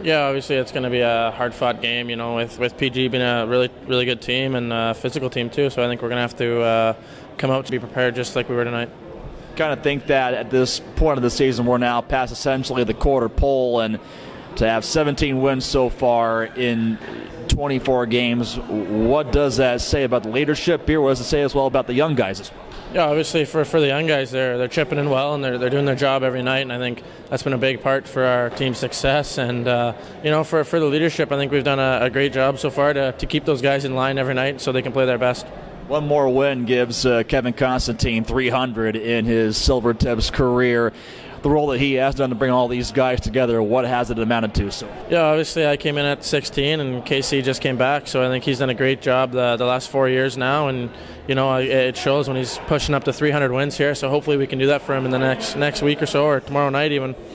Yeah, obviously it's going to be a hard-fought game, with PG being a really, really good team and a physical team too. So I think we're going to have to come out to be prepared just like we were tonight. Kind of think that at this point of the season we're now past essentially the quarter pole, and to have 17 wins so far in 24 games, what does that say about the leadership here? What does it say as well about the young guys as well? Yeah, obviously for the young guys, they're chipping in well and they're doing their job every night, and I think that's been a big part for our team's success. And for the leadership, I think we've done a great job so far to keep those guys in line every night so they can play their best. One more win gives Kevin Constantine 300 in his Silvertips career. The role that he has done to bring all these guys together, what has it amounted to? So yeah, obviously I came in at 16 and Casey just came back, so I think he's done a great job the last 4 years now, and it shows when he's pushing up to 300 wins here. So hopefully we can do that for him in the next week or so, or tomorrow night even.